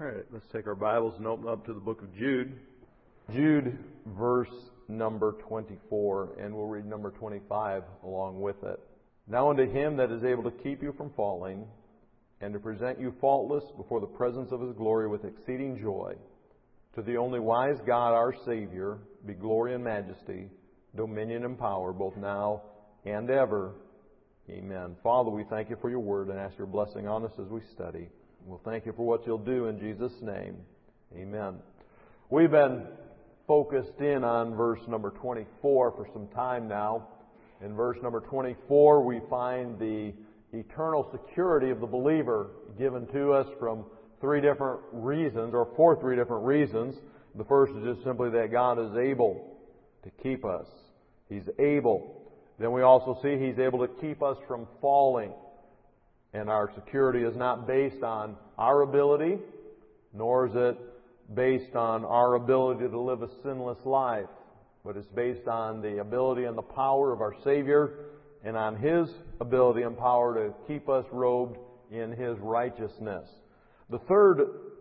All right, let's take our Bibles and open up to the book of Jude. Jude, verse number 24, and we'll read number 25 along with it. Now unto Him that is able to keep you from falling, and to present you faultless before the presence of His glory with exceeding joy, to the only wise God our Savior, be glory and majesty, dominion and power, both now and ever. Amen. Father, we thank You for Your word and ask Your blessing on us as we study. We'll thank You for what You'll do in Jesus' name. Amen. We've been focused in on verse number 24 for some time now. In verse number 24, we find the eternal security of the believer given to us from three different reasons, or for three different reasons. The first is just simply that God is able to keep us. He's able. Then we also see He's able to keep us from falling. And our security is not based on our ability, nor is it based on our ability to live a sinless life, but it's based on the ability and the power of our Savior and on His ability and power to keep us robed in His righteousness. The third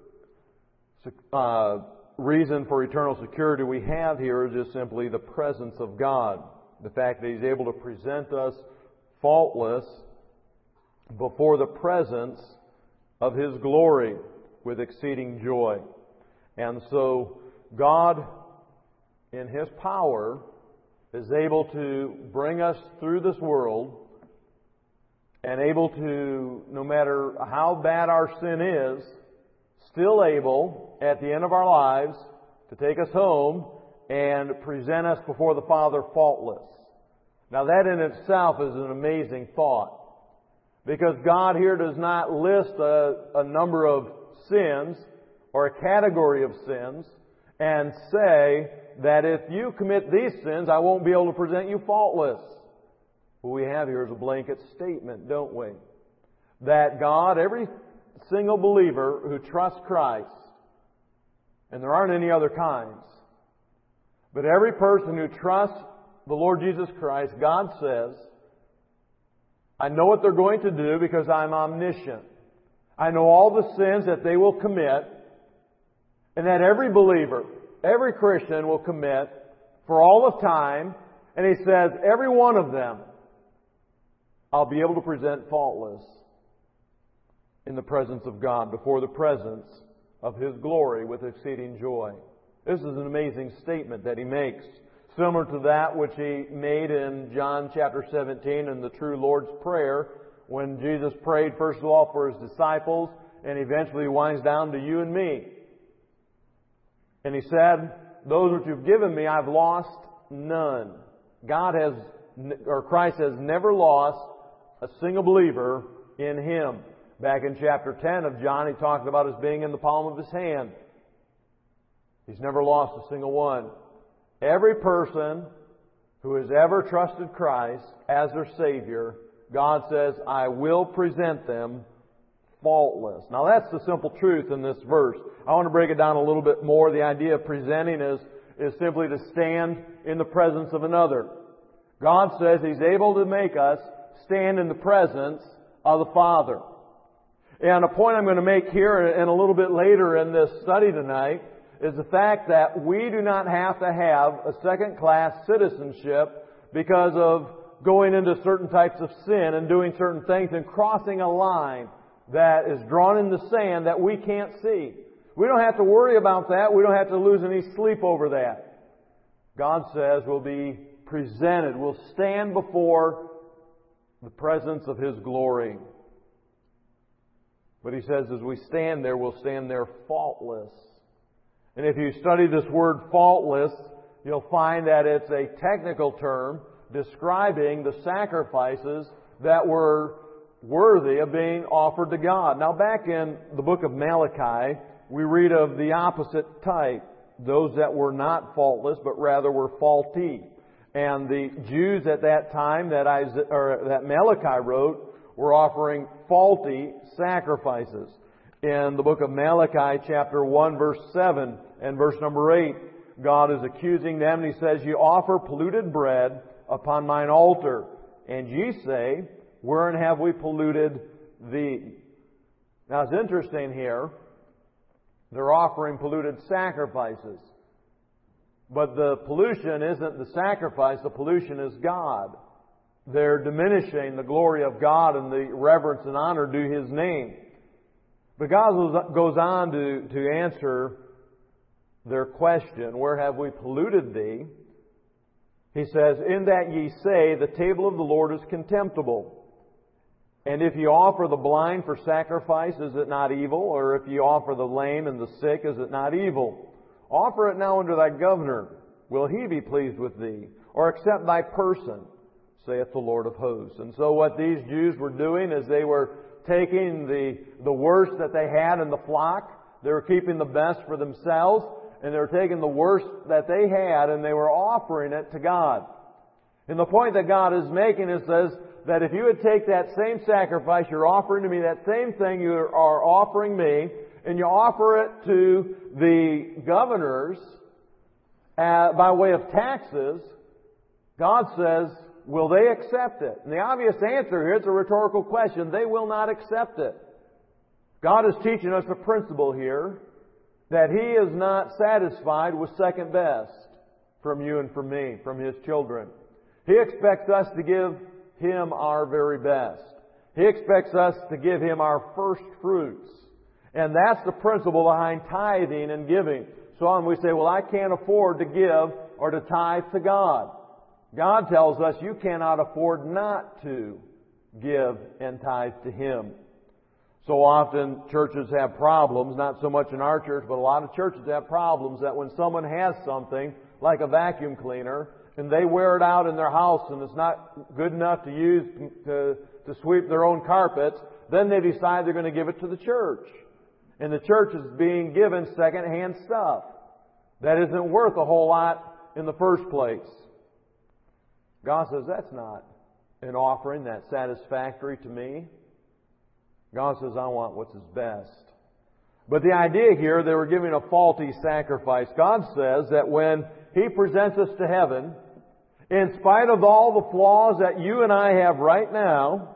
reason for eternal security we have here is just simply the presence of God. The fact that He's able to present us faultless before the presence of His glory with exceeding joy. And so God, in His power, is able to bring us through this world and able to, no matter how bad our sin is, still able, at the end of our lives, to take us home and present us before the Father faultless. Now that in itself is an amazing thought. Because God here does not list a number of sins or a category of sins and say that if you commit these sins, I won't be able to present you faultless. What we have here is a blanket statement, don't we? That God, every single believer who trusts Christ, and there aren't any other kinds, but every person who trusts the Lord Jesus Christ, God says, I know what they're going to do because I'm omniscient. I know all the sins that they will commit, and that every believer, every Christian will commit for all of time. And He says, every one of them, I'll be able to present faultless in the presence of God, before the presence of His glory with exceeding joy. This is an amazing statement that He makes. Similar to that which He made in John chapter 17 in the true Lord's Prayer, when Jesus prayed first of all for His disciples, and eventually winds down to you and me. And He said, those which You've given me, I've lost none. Christ has never lost a single believer in Him. Back in chapter 10 of John, He talked about His being in the palm of His hand. He's never lost a single one. Every person who has ever trusted Christ as their Savior, God says, I will present them faultless. Now that's the simple truth in this verse. I want to break it down a little bit more. The idea of presenting is simply to stand in the presence of another. God says He's able to make us stand in the presence of the Father. And a point I'm going to make here and a little bit later in this study tonight is the fact that we do not have to have a second-class citizenship because of going into certain types of sin and doing certain things and crossing a line that is drawn in the sand that we can't see. We don't have to worry about that. We don't have to lose any sleep over that. God says we'll be presented. We'll stand before the presence of His glory. But He says as we stand there, we'll stand there faultless. And if you study this word faultless, you'll find that it's a technical term describing the sacrifices that were worthy of being offered to God. Now back in the book of Malachi, we read of the opposite type. Those that were not faultless, but rather were faulty. And the Jews at that time that Malachi wrote were offering faulty sacrifices. In the book of Malachi, chapter 1, verse 7 and verse number 8, God is accusing them, and He says, You offer polluted bread upon mine altar, and ye say, Wherein have we polluted thee? Now it's interesting here They're offering polluted sacrifices. But the pollution isn't the sacrifice, the pollution is God. They're diminishing the glory of God and the reverence and honor due His name. But God goes on to answer their question, where have we polluted thee? He says, in that ye say, the table of the Lord is contemptible. And if you offer the blind for sacrifice, is it not evil? Or if you offer the lame and the sick, is it not evil? Offer it now unto thy governor. Will he be pleased with thee? Or accept thy person, saith the Lord of hosts. And so what these Jews were doing is they were taking the worst that they had in the flock. They were keeping the best for themselves. And they were taking the worst that they had and they were offering it to God. And the point that God is making is says that if you would take that same sacrifice you're offering to me, that same thing you are offering me, and you offer it to the governors by way of taxes, God says, will they accept it? And the obvious answer here, it's a rhetorical question, they will not accept it. God is teaching us a principle here that He is not satisfied with second best from you and from me, from His children. He expects us to give Him our very best. He expects us to give Him our first fruits. And that's the principle behind tithing and giving. So on we say, well, I can't afford to give or to tithe to God. God tells us you cannot afford not to give and tithe to Him. So often churches have problems, not so much in our church, but a lot of churches have problems that when someone has something, like a vacuum cleaner, and they wear it out in their house and it's not good enough to use to sweep their own carpets, then they decide they're going to give it to the church. And the church is being given second-hand stuff that isn't worth a whole lot in the first place. God says, that's not an offering that's satisfactory to me. God says, I want what's His best. But the idea here, they were giving a faulty sacrifice. God says that when He presents us to heaven, in spite of all the flaws that you and I have right now,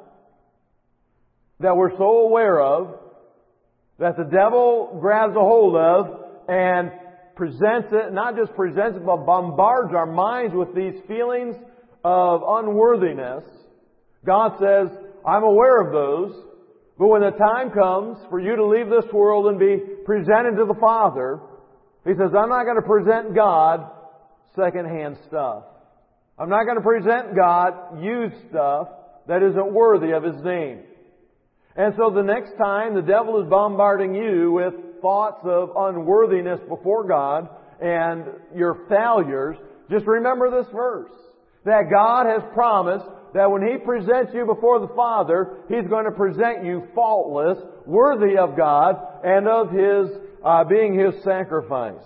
that we're so aware of, that the devil grabs a hold of and presents it, not just presents it, but bombards our minds with these feelings of unworthiness. God says, I'm aware of those. But when the time comes for you to leave this world and be presented to the Father, He says, I'm not going to present God second-hand stuff. I'm not going to present God used stuff that isn't worthy of His name. And so the next time the devil is bombarding you with thoughts of unworthiness before God and your failures, just remember this verse. That God has promised that when He presents you before the Father, He's going to present you faultless, worthy of God, and of His being His sacrifice.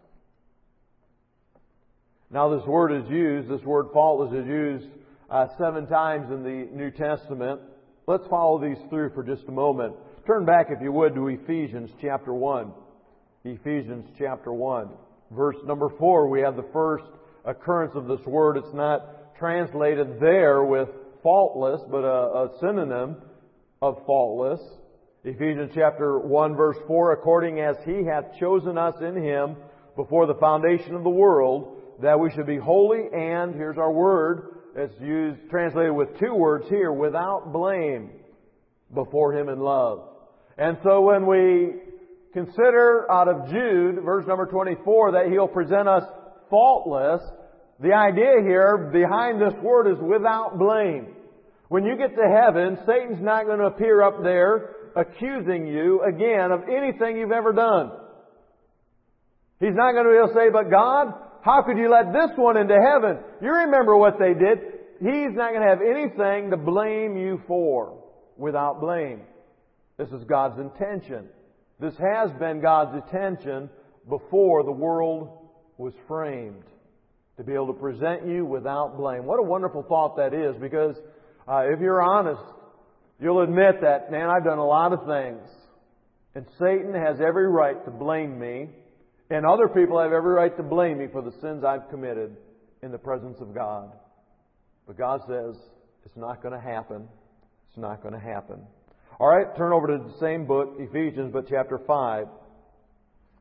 Now this word faultless is used 7 times in the New Testament. Let's follow these through for just a moment. Turn back, if you would, to Ephesians chapter 1. Ephesians chapter 1. Verse number 4, we have the first occurrence of this word. It's not translated there with faultless, but a synonym of faultless. Ephesians chapter 1 verse 4, according as He hath chosen us in Him before the foundation of the world, that we should be holy and, here's our word, it's translated with 2 words here, without blame before Him in love. And so when we consider out of Jude, verse number 24, that He'll present us faultless, the idea here behind this word is without blame. When you get to heaven, Satan's not going to appear up there accusing you again of anything you've ever done. He's not going to be able to say, but God, how could you let this one into heaven? You remember what they did. He's not going to have anything to blame you for without blame. This is God's intention. This has been God's intention before the world was framed. To be able to present you without blame. What a wonderful thought that is, because if you're honest, you'll admit that, man, I've done a lot of things. And Satan has every right to blame me. And other people have every right to blame me for the sins I've committed in the presence of God. But God says, it's not going to happen. It's not going to happen. All right, turn over to the same book, Ephesians, but chapter 5.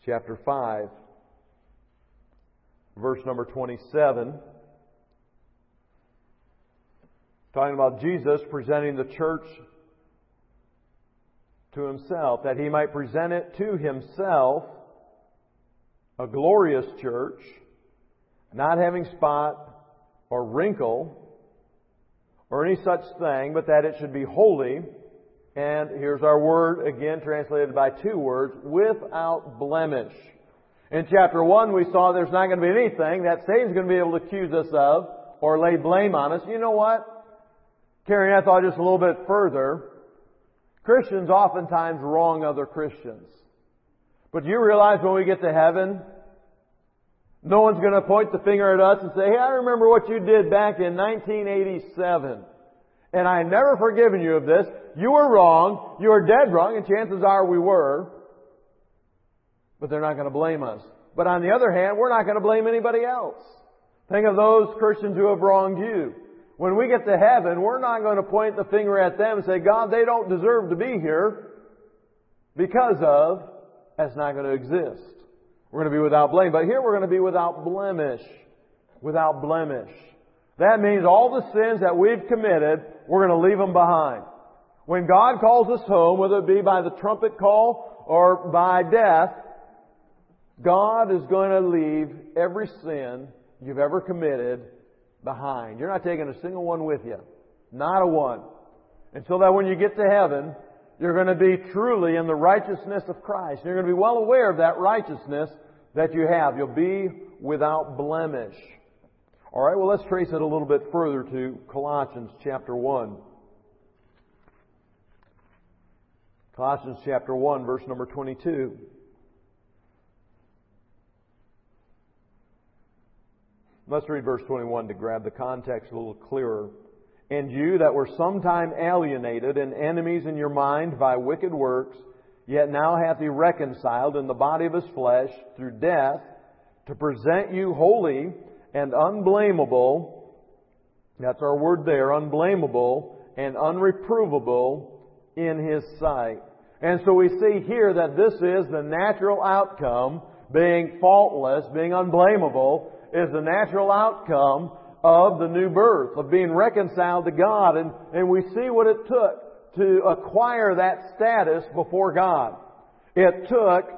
chapter 5, verse number 27. Talking about Jesus presenting the church to Himself, that He might present it to Himself, a glorious church, not having spot or wrinkle or any such thing, but that it should be holy. And here's our word, again translated by two words, without blemish. In chapter 1 we saw there's not going to be anything that Satan's going to be able to accuse us of or lay blame on us. You know what? Carrying that thought just a little bit further, Christians oftentimes wrong other Christians. But do you realize when we get to heaven, no one's going to point the finger at us and say, hey, I remember what you did back in 1987. And I had never forgiven you of this. You were wrong. You were dead wrong. And chances are we were. But they're not going to blame us. But on the other hand, we're not going to blame anybody else. Think of those Christians who have wronged you. When we get to heaven, we're not going to point the finger at them and say, God, they don't deserve to be here because of, that's not going to exist. We're going to be without blame. But here we're going to be without blemish. Without blemish. That means all the sins that we've committed, we're going to leave them behind. When God calls us home, whether it be by the trumpet call or by death, God is going to leave every sin you've ever committed behind. You're not taking a single one with you. Not a one. And so that when you get to heaven, you're going to be truly in the righteousness of Christ. You're going to be well aware of that righteousness that you have. You'll be without blemish. All right, well, let's trace it a little bit further to Colossians chapter 1. Colossians chapter 1, verse number 22. Let's read verse 21 to grab the context a little clearer. And you that were sometime alienated and enemies in your mind by wicked works, yet now hath He reconciled in the body of His flesh through death, to present you holy and unblameable, that's our word there, unblameable and unreprovable in His sight. And so we see here that this is the natural outcome, being faultless, being unblameable, is the natural outcome of the new birth, of being reconciled to God. And we see what it took to acquire that status before God. It took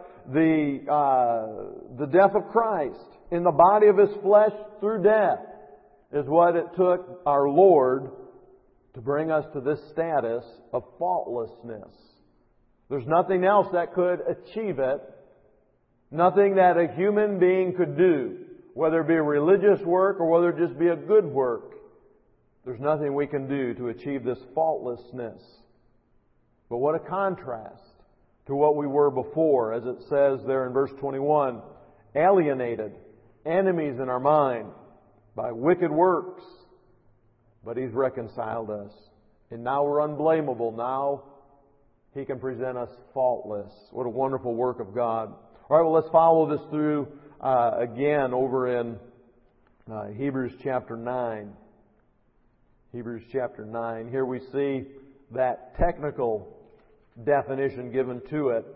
the death of Christ in the body of His flesh through death is what it took our Lord to bring us to this status of faultlessness. There's nothing else that could achieve it. Nothing that a human being could do. Whether it be a religious work or whether it just be a good work. There's nothing we can do to achieve this faultlessness. But what a contrast to what we were before, as it says there in verse 21. Alienated, enemies in our mind by wicked works. But He's reconciled us. And now we're unblameable. Now He can present us faultless. What a wonderful work of God. All right, well, let's follow this through again over in Hebrews chapter 9. Hebrews chapter 9. Here we see that technical definition given to it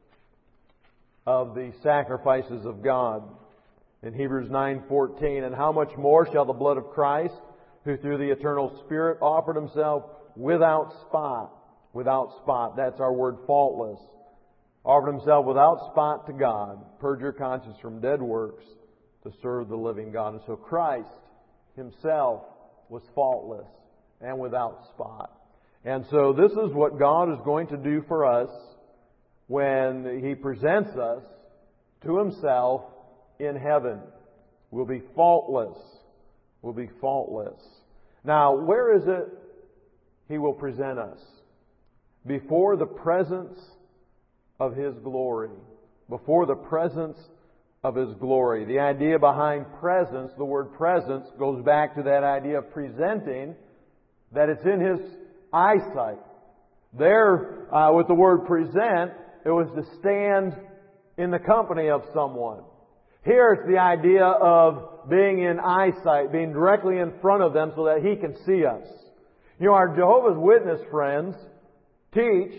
of the sacrifices of God. In Hebrews 9:14, and how much more shall the blood of Christ, who through the eternal Spirit offered Himself without spot, that's our word faultless, offered Himself without spot to God, purge your conscience from dead works to serve the living God. And so Christ Himself was faultless and without spot. And so this is what God is going to do for us when He presents us to Himself in heaven. We'll be faultless. We'll be faultless. Now, where is it He will present us? Before the presence of His glory. Before the presence of His glory. The idea behind presence, the word presence, goes back to that idea of presenting, that it's in His eyesight. There, with the word present, it was to stand in the company of someone. Here it's the idea of being in eyesight, being directly in front of them so that He can see us. You know, our Jehovah's Witness friends teach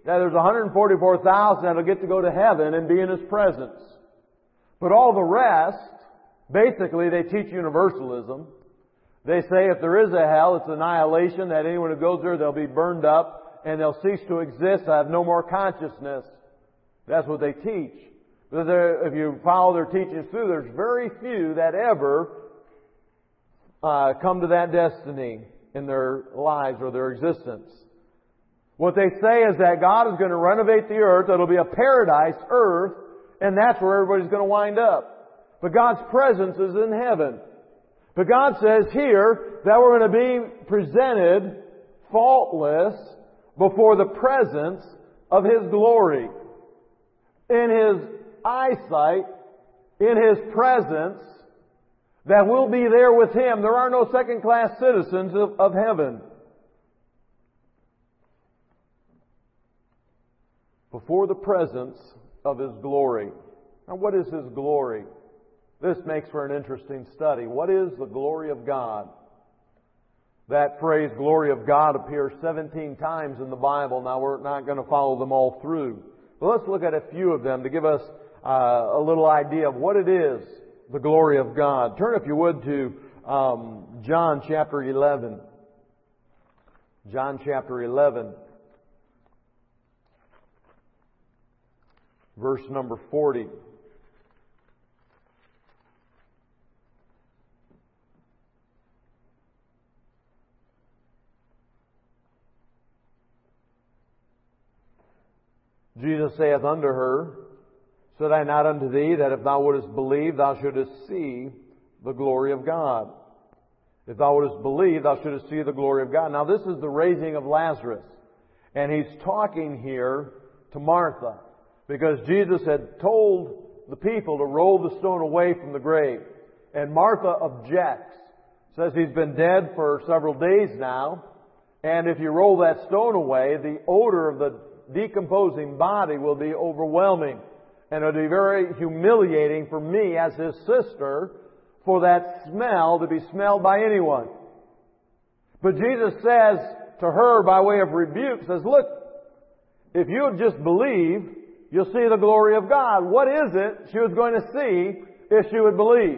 Now there's 144,000 that'll get to go to heaven and be in His presence. But all the rest, basically they teach universalism. They say if there is a hell, it's annihilation, that anyone who goes there, they'll be burned up and they'll cease to exist, have no more consciousness. That's what they teach. But if you follow their teachings through, there's very few that ever come to that destiny in their lives or their existence. What they say is that God is going to renovate the earth. It'll be a paradise earth, and that's where everybody's going to wind up. But God's presence is in heaven. But God says here that we're going to be presented faultless before the presence of His glory. In His eyesight, in His presence, that we'll be there with Him. There are no second-class citizens of heaven. Before the presence of His glory. Now, what is His glory? This makes for an interesting study. What is the glory of God? That phrase, glory of God, appears 17 times in the Bible. Now, we're not going to follow them all through. But let's look at a few of them to give us a little idea of what it is, the glory of God. Turn, if you would, to John chapter 11. John chapter 11. Verse number 40. Jesus saith unto her, Said I not unto thee that if thou wouldest believe, thou shouldest see the glory of God? If thou wouldest believe, thou shouldest see the glory of God. Now this is the raising of Lazarus. And He's talking here to Martha, because Jesus had told the people to roll the stone away from the grave. And Martha objects. Says he's been dead for several days now. And if you roll that stone away, the odor of the decomposing body will be overwhelming. And it'll be very humiliating for me as His sister for that smell to be smelled by anyone. But Jesus says to her by way of rebuke, says, look, if you would just believe, you'll see the glory of God. What is it she was going to see if she would believe?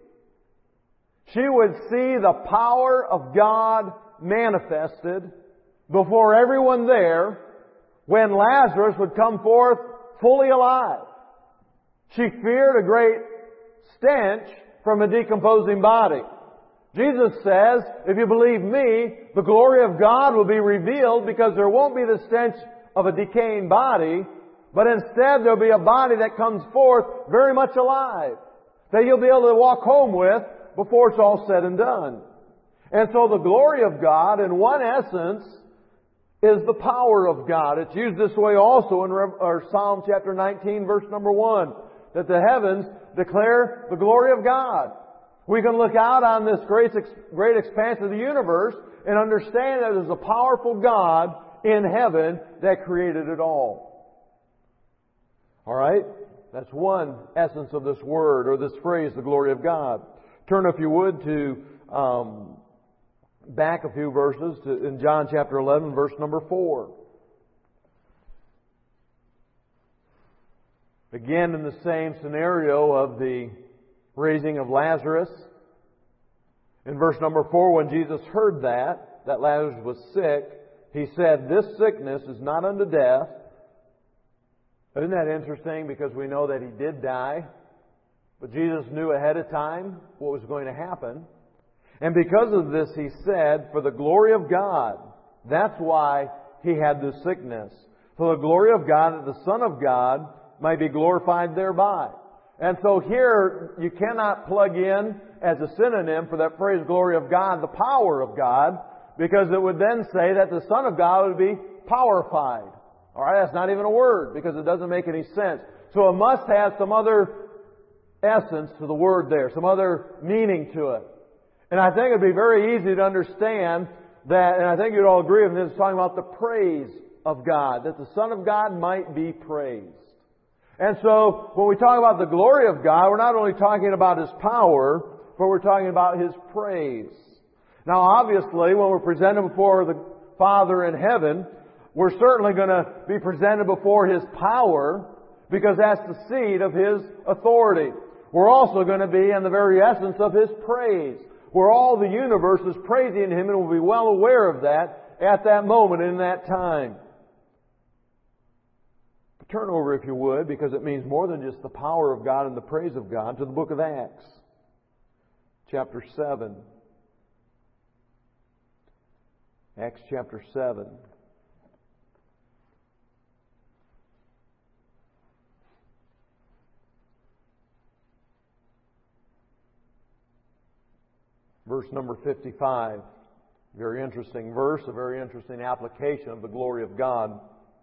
She would see the power of God manifested before everyone there when Lazarus would come forth fully alive. She feared a great stench from a decomposing body. Jesus says, if you believe me, the glory of God will be revealed, because there won't be the stench of a decaying body, but instead there'll be a body that comes forth very much alive, that you'll be able to walk home with before it's all said and done. And so the glory of God, in one essence, is the power of God. It's used this way also in Psalm chapter 19, verse number 1, that the heavens declare the glory of God. We can look out on this great expanse of the universe and understand that there's a powerful God in heaven that created it all. All right? That's one essence of this word, or this phrase, the glory of God. Turn, if you would, to back a few verses in John chapter 11, verse number 4. Again, in the same scenario of the raising of Lazarus. In verse number 4, when Jesus heard that Lazarus was sick, He said, this sickness is not unto death. Isn't that interesting? Because we know that He did die. But Jesus knew ahead of time what was going to happen. And because of this, He said, for the glory of God. That's why He had this sickness. For the glory of God, that the Son of God might be glorified thereby. And so here, you cannot plug in as a synonym for that phrase, glory of God, the power of God, because it would then say that the Son of God would be powerfied. Alright, that's not even a word, because it doesn't make any sense. So it must have some other essence to the word there, some other meaning to it. And I think it'd be very easy to understand that, and I think you'd all agree with me, it's talking about the praise of God, that the Son of God might be praised. And so, when we talk about the glory of God, we're not only talking about His power, but we're talking about His praise. Now, obviously, when we're presented before the Father in heaven, We're certainly going to be presented before His power, because that's the seat of His authority. We're also going to be in the very essence of His praise, where all the universe is praising Him, and we'll be well aware of that at that moment, in that time. But turn over, if you would, because it means more than just the power of God and the praise of God, to the book of Acts, chapter 7. Acts chapter 7. Verse number 55. Very interesting verse, a very interesting application of the glory of God.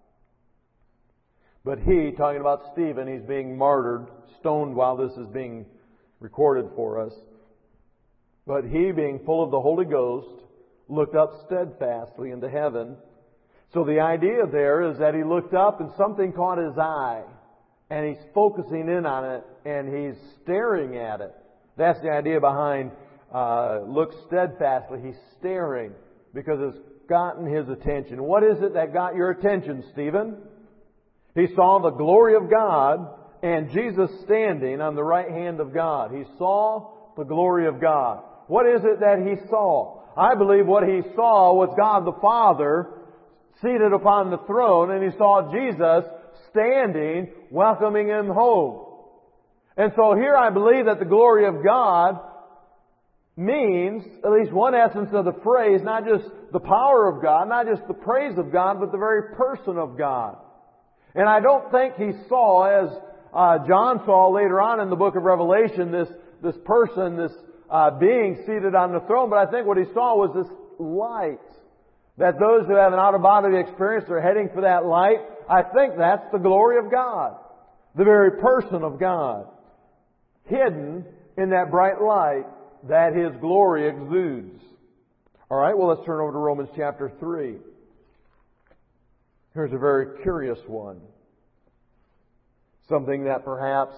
But he, talking about Stephen, he's being martyred, stoned while this is being recorded for us. But he, being full of the Holy Ghost, looked up steadfastly into heaven. So the idea there is that he looked up and something caught his eye. And he's focusing in on it and he's staring at it. That's the idea behind look steadfastly. He's staring because it's gotten his attention. What is it that got your attention, Stephen? He saw the glory of God and Jesus standing on the right hand of God. He saw the glory of God. What is it that he saw? I believe what he saw was God the Father seated upon the throne, and he saw Jesus standing, welcoming him home. And so here I believe that the glory of God means, at least one essence of the phrase, not just the power of God, not just the praise of God, but the very person of God. And I don't think he saw, as John saw later on in the book of Revelation, this person, this being seated on the throne, but I think what he saw was this light. That those who have an out-of-body experience are heading for that light. I think that's the glory of God. The very person of God. Hidden in that bright light that His glory exudes. Alright, well let's turn over to Romans chapter 3. Here's a very curious one. Something that perhaps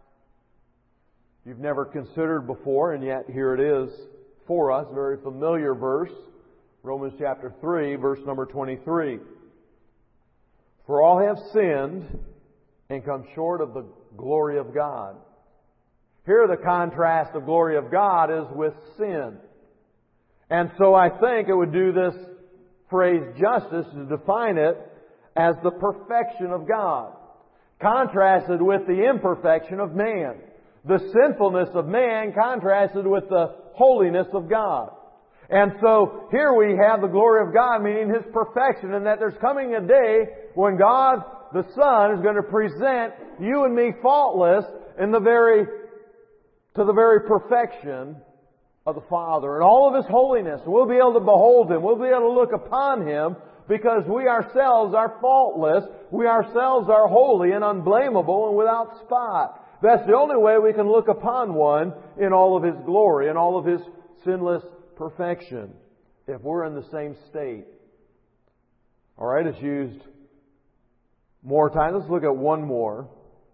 you've never considered before, and yet here it is for us. A very familiar verse. Romans chapter 3, verse number 23. For all have sinned and come short of the glory of God. Here the contrast of glory of God is with sin. And so I think it would do this phrase justice to define it as the perfection of God, contrasted with the imperfection of man. The sinfulness of man contrasted with the holiness of God. And so here we have the glory of God, meaning His perfection, and that there's coming a day when God, the Son, is going to present you and me faultless to the very perfection of the Father and all of His holiness. We'll be able to behold Him. We'll be able to look upon Him because we ourselves are faultless. We ourselves are holy and unblameable and without spot. That's the only way we can look upon one in all of His glory and all of His sinless perfection, if we're in the same state. Alright, it's used more time. Let's look at one more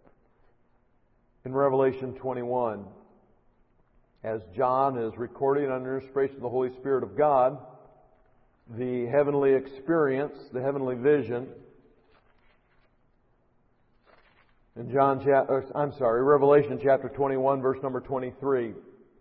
in Revelation 21. As John is recording under inspiration of the Holy Spirit of God, the heavenly experience, the heavenly vision. In Revelation chapter 21, verse number 23.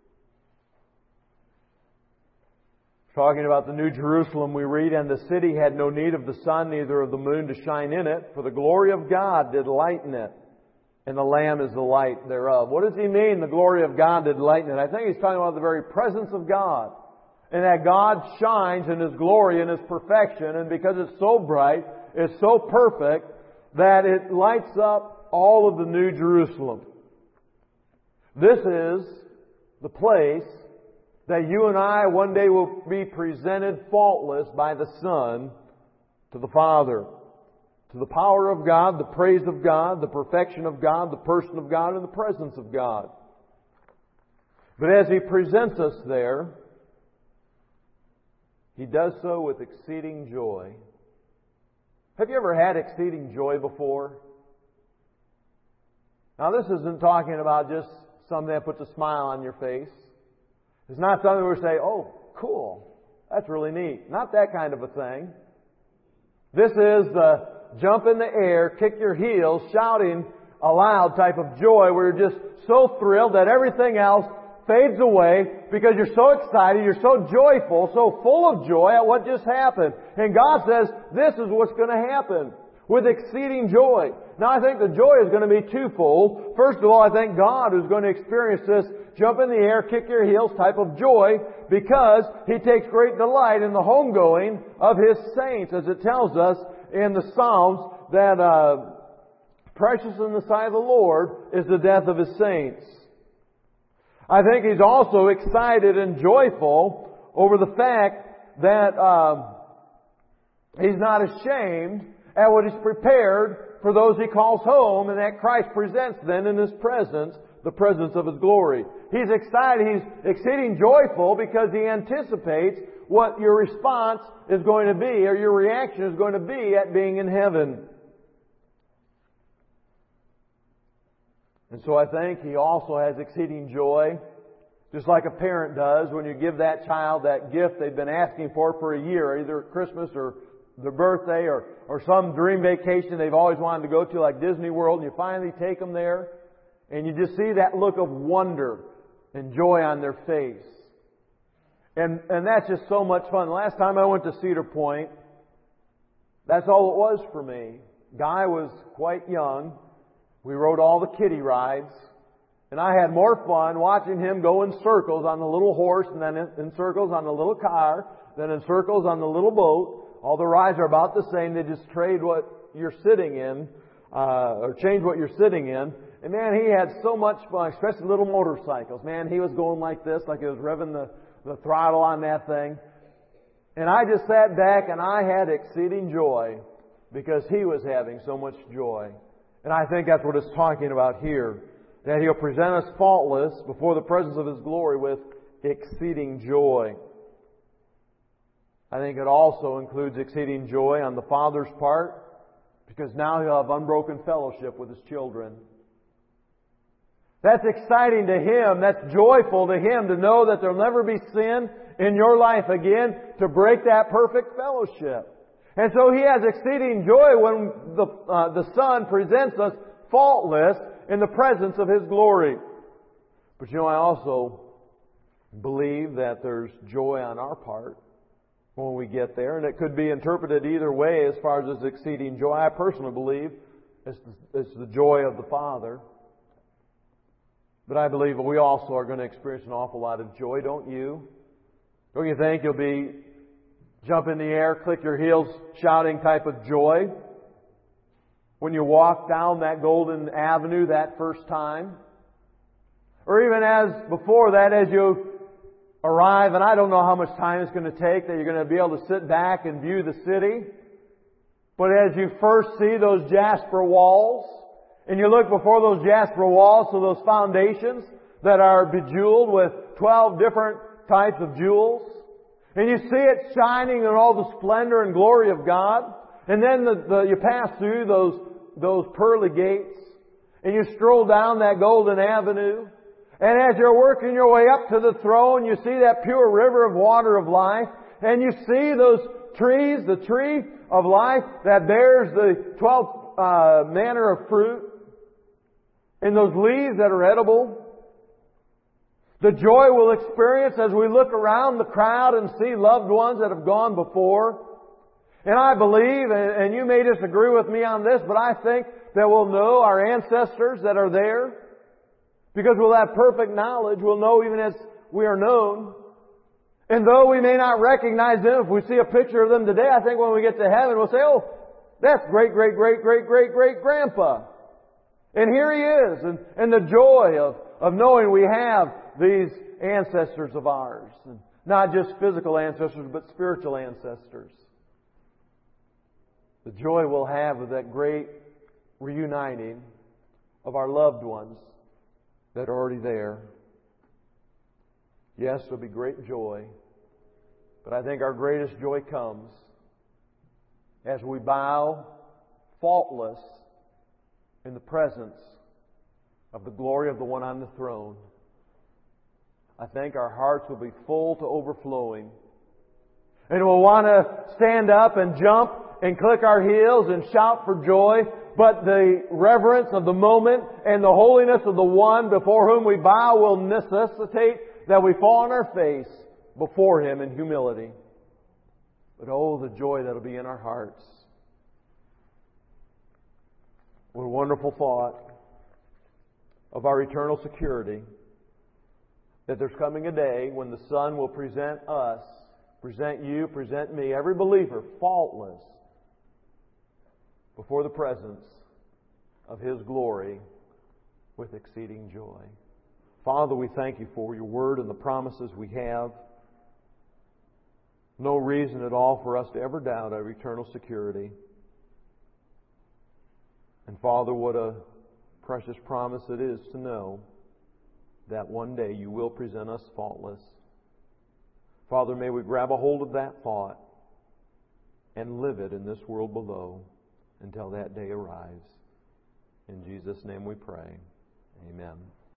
Talking about the New Jerusalem, we read, And the city had no need of the sun, neither of the moon to shine in it, for the glory of God did lighten it, and the Lamb is the light thereof. What does he mean, the glory of God did lighten it? I think he's talking about the very presence of God, and that God shines in His glory and His perfection, and because it's so bright, it's so perfect, that it lights up all of the New Jerusalem. This is the place that you and I one day will be presented faultless by the Son to the Father. To the power of God, the praise of God, the perfection of God, the person of God, and the presence of God. But as He presents us there, He does so with exceeding joy. Have you ever had exceeding joy before? Now this isn't talking about just something that puts a smile on your face. It's not something where we say, oh, cool, that's really neat. Not that kind of a thing. This is the jump in the air, kick your heels, shouting aloud type of joy where you're just so thrilled that everything else fades away because you're so excited, you're so joyful, so full of joy at what just happened. And God says, this is what's going to happen with exceeding joy. Now I think the joy is going to be twofold. First of all, I think God is going to experience this jump in the air, kick your heels type of joy because He takes great delight in the homegoing of His saints, as it tells us in the Psalms that precious in the sight of the Lord is the death of His saints. I think He's also excited and joyful over the fact that He's not ashamed at what He's prepared for those He calls home, and that Christ presents then in His presence, the presence of His glory. He's excited, He's exceeding joyful because He anticipates what your response is going to be, or your reaction is going to be at being in heaven. And so I think He also has exceeding joy, just like a parent does when you give that child that gift they've been asking for a year, either at Christmas or their birthday or some dream vacation they've always wanted to go to, like Disney World, and you finally take them there, and you just see that look of wonder and joy on their face. And that's just so much fun. The last time I went to Cedar Point, that's all it was for me. Guy was quite young. We rode all the kiddie rides. And I had more fun watching him go in circles on the little horse, and then in circles on the little car, then in circles on the little boat. All the rides are about the same. They just trade what you're sitting in, or change what you're sitting in. And man, he had so much fun, especially little motorcycles. Man, he was going like this, like he was revving the throttle on that thing. And I just sat back and I had exceeding joy because he was having so much joy. And I think that's what it's talking about here. That He'll present us faultless before the presence of His glory with exceeding joy. I think it also includes exceeding joy on the Father's part, because now He'll have unbroken fellowship with His children. That's exciting to Him. That's joyful to Him to know that there'll never be sin in your life again to break that perfect fellowship. And so He has exceeding joy when the Son presents us faultless in the presence of His glory. But I also believe that there's joy on our part when we get there, and it could be interpreted either way as far as this exceeding joy. I personally believe it's the joy of the Father. But I believe we also are going to experience an awful lot of joy, don't you? Don't you think you'll be jump in the air, click your heels, shouting type of joy when you walk down that golden avenue that first time? Or even as before that, as you arrive, and I don't know how much time it's going to take that you're going to be able to sit back and view the city. But as you first see those jasper walls, and you look before those jasper walls to those foundations that are bejeweled with 12 different types of jewels, and you see it shining in all the splendor and glory of God, and then you pass through those pearly gates, and you stroll down that golden avenue, and as you're working your way up to the throne, you see that pure river of water of life, and you see those trees, the tree of life that bears the 12 manner of fruit, and those leaves that are edible. The joy we'll experience as we look around the crowd and see loved ones that have gone before. And I believe, and you may disagree with me on this, but I think that we'll know our ancestors that are there. Because we'll have perfect knowledge. We'll know even as we are known. And though we may not recognize them, if we see a picture of them today, I think when we get to heaven, we'll say, oh, that's great-great-great-great-great-great-grandpa. And here he is. And the joy of knowing we have these ancestors of ours. And not just physical ancestors, but spiritual ancestors. The joy we'll have of that great reuniting of our loved ones that are already there. Yes, there'll be great joy. But I think our greatest joy comes as we bow faultless in the presence of the glory of the one on the throne. I think our hearts will be full to overflowing. And we'll want to stand up and jump and click our heels and shout for joy, but the reverence of the moment and the holiness of the One before whom we bow will necessitate that we fall on our face before Him in humility. But oh, the joy that will be in our hearts. What a wonderful thought of our eternal security, that there's coming a day when the Son will present us, present you, present me, every believer, faultless, before the presence of His glory with exceeding joy. Father, we thank You for Your Word and the promises we have. No reason at all for us to ever doubt our eternal security. And Father, what a precious promise it is to know that one day You will present us faultless. Father, may we grab a hold of that thought and live it in this world below until that day arrives. In Jesus' name we pray. Amen.